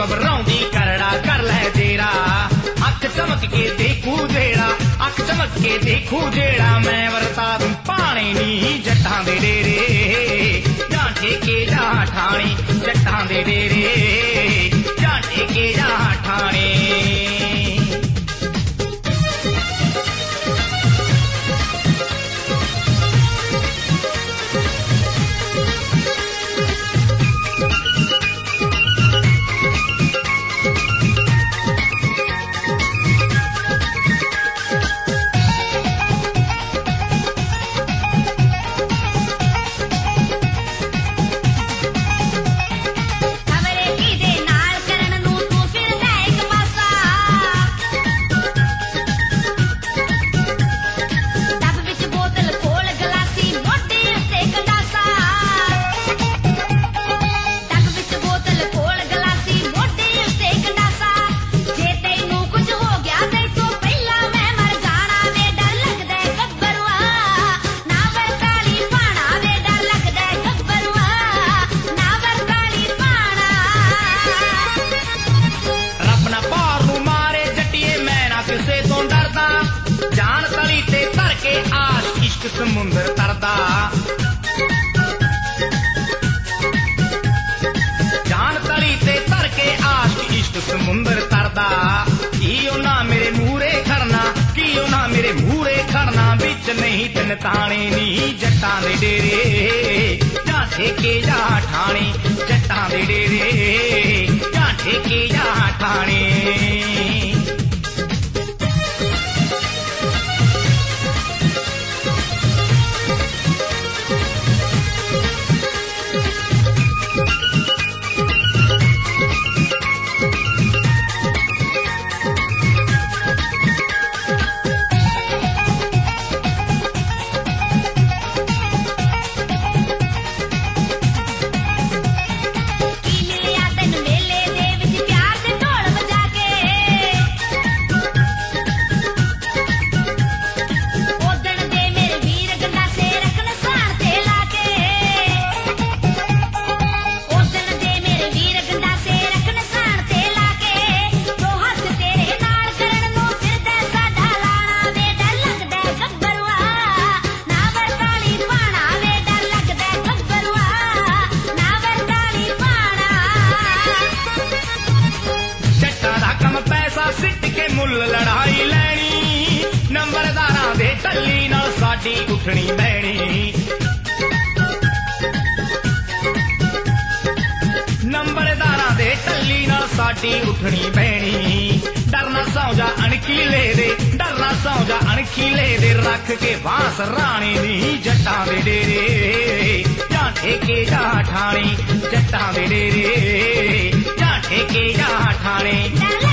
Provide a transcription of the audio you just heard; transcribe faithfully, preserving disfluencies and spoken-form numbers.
घबराउंदी करड़ा कर लै जेड़ा अख चमक के देखू जेड़ा अख चमक के देखू जेड़ा मैं वरता दूं पाने नी जट्टां दे डेरे जां ठेके जां ठाणे जट्टां दे डेरे जां ठेके जां ठाणे समुंदर तरदा जान तली ते तर के आश्क इश्क समुंदर तरदा कियो ना मेरे मूरे खड़ना कियो ना मेरे मूरे खड़ना बिच नहीं तिन ताने नी जट्टां दे डेरे जां ठेके जां ठाणे जट्टां दे डेरे जां ठेके जां ठाणे लड़ाई लैनी नंबरदारां दे टल्ली नाल साडी उठनी बैणी नंबरदारां दे टल्ली नाल साडी उठनी बैणी डरना सौजा अणखीले दे डरना सौजा अणखीले दे रख के बांस राणे नी जट्टां दे डेरे जां ठेके जां ठाणे जट्टां दे डेरे जां ठेके जां ठाणे